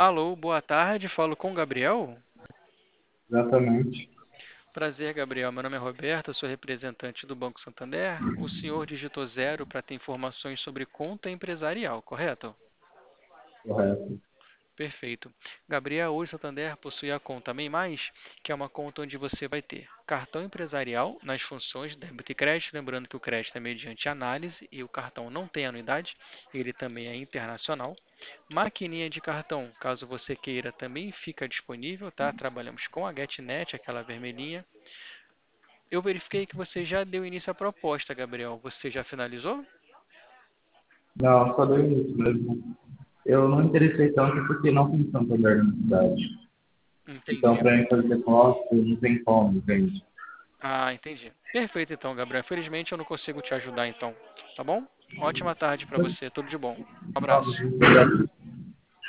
Alô, boa tarde, falo com o Gabriel. Exatamente. Prazer, Gabriel. Meu nome é Roberto, sou representante do Banco Santander. O senhor digitou zero para ter informações sobre conta empresarial, correto? Correto. Perfeito. Gabriel, hoje o Santander possui a conta MEI+, que é uma conta onde você vai ter cartão empresarial nas funções débito e crédito, lembrando que o crédito é mediante análise e o cartão não tem anuidade, ele também é internacional. Maquininha de cartão, caso você queira, também fica disponível, tá? Trabalhamos com a GetNet, aquela vermelhinha. Eu verifiquei que você já deu início à proposta, Gabriel. Você já finalizou? Não, só deu início mesmo. Eu não interessei tanto porque não tem tanta verdade. Então, Entendi. para mim fazer depósito, não tem como, entende? Ah, entendi. Perfeito, então, Gabriel. Felizmente eu não consigo te ajudar, então. Tá bom? Ótima tarde para você. Tudo de bom. Um abraço.